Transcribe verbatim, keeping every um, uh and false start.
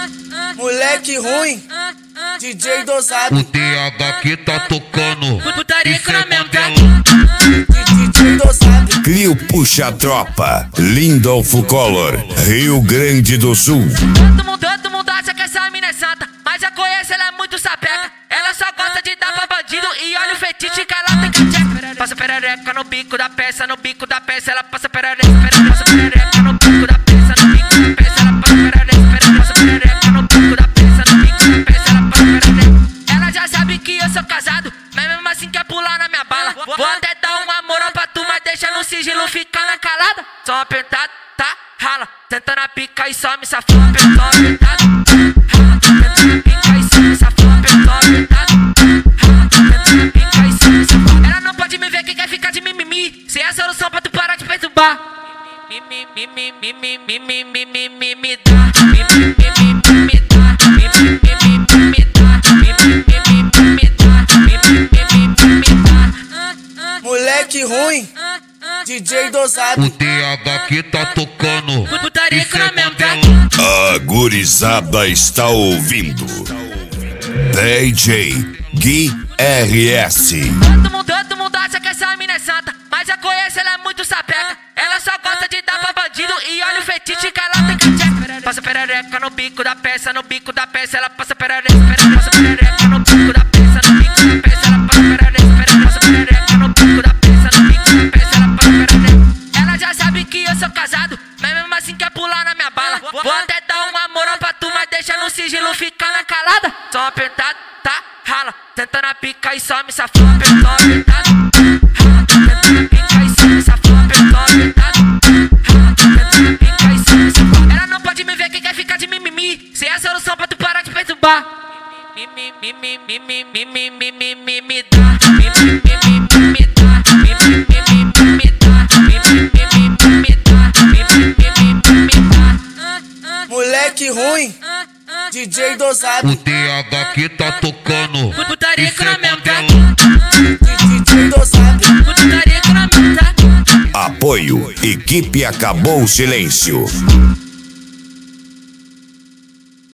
Moleque ruim, D J dosado. O D H que tá tocando. Putaria que na mental. D J dosado. Crio puxa a tropa. Lindolfo Collor, Rio Grande do Sul. Todo mundo, todo mundo acha que essa mina é santa, mas já conhece, ela é muito sapeca. Ela só gosta de dar pra bandido e olha o fetiche que ela tem cacheca. Passa perereca no bico da peça, no bico da peça. Ela passa perereca, perereca, passa perereca no bico da peça, no bico da peça. Ela passa perereca, perereca, passa perereca no bico da peça, no bico da peça. Ela passa perereca. Ela já sabe que eu sou casado, mas mesmo assim quer pular na minha bala. Vou até dar um amorão pra tu, mas deixa no sigilo ficar na calada. Só uma apertada, tá, rala. Tenta na pica e some, safou, apertou, apertado. Rala, tenta na pica e some, safou, apertou, apertado. Rala, tenta na pica e some, safou. Ela não pode me ver que quer ficar de mimimi. Se é a solução pra tu parar de perturbar. Mimi, mimi, mimi, mimi, mimi, mimi, dá. Mimi, mimi, mimi, dá. Mimi, mimi, mimi, dá. Mimi, mimi, mimi, dá. Mimi, mimi, mimi, dá. Moleque ruim, D J dosado. O D H que tá tocando. Putaria que na mental. A gurizada está ouvindo. D J Gui R S. Todo mundo, todo mundo acha que essa mina é santa, mas já conhece, ela é muito sapeca. Ela só gosta de dar pra bandido e olha o fetiche que ela tem cacheca. Passa perereca no bico da peça, no bico da peça. Ela passa perereca, perereca, passa perereca no bico da peça, no bico da peça. Ela passa perereca, perereca, passa perereca no bico da peça, no bico da peça. Ela passa perereca. Ela já sabe que eu sou casado, mas mesmo assim quer pular na minha bala. Vou até dar um amorão pra tu, mas deixa no sigilo ficar na calada. Só apertado, tá, rala. Tenta na pica e some, safou, apertou, apertado. Rala, tenta na pica e some, safou, apertou, apertado. Rala, tenta na pica e some, safou. Ela não pode me ver que quer ficar de mimimi. Se é a solução pra tu parar de perturbar. Mimi, mimi, mimi, mimi, mimi, mimi, dá. Mimi, mimi, mimi, dá. Mimi, mimi, mimi, dá. Mimi, mimi, mimi, dá. Mimi, mimi, mimi, dá. Moleque ruim, D J dosado. O D H que tá tocando. Putaria que na mental. D J dosado. Putaria que na mental. Apoio. Equipe Acabou o Silêncio.